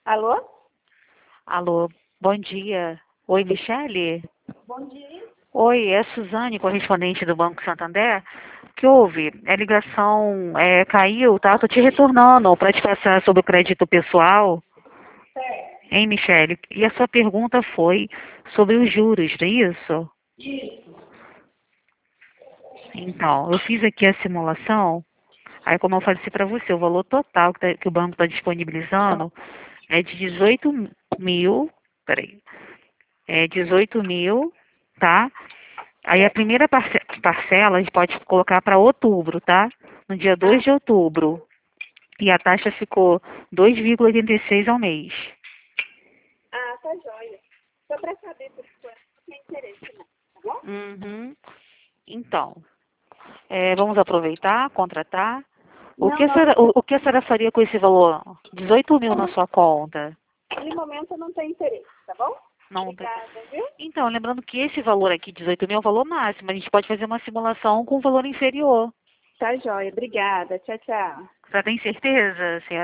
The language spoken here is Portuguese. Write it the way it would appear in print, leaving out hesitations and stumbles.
Alô? Alô, bom dia. Oi, Michele? Bom dia. Oi, é a Suzane, correspondente do Banco Santander. O que houve? A ligação caiu, tá? Tô te retornando para te passar sobre o crédito pessoal. Certo. Hein, Michele? E a sua pergunta foi sobre os juros, não é isso? Isso. Então, eu fiz aqui a simulação. Aí, como eu falei para você, o valor total que o banco está disponibilizando é de 18 mil. Peraí. É 18 mil, tá? Aí a primeira parcela a gente pode colocar para outubro, tá? No dia 2 de outubro. E a taxa ficou 2,86 ao mês. Ah, tá joia. Só para saber por enquanto, não tem interesse não, tá bom? Uhum. Então, vamos aproveitar, contratar. O Não, que a não, senhora, o que a senhora faria com esse valor? 18 mil na sua conta? naquele momento não tem interesse, tá bom? Não tem. Obrigada, viu? Então, lembrando que esse valor aqui, 18 mil, é o valor máximo. A gente pode fazer uma simulação com um valor inferior. Tá joia. Obrigada. Tchau, tchau. Você tem certeza, senhora?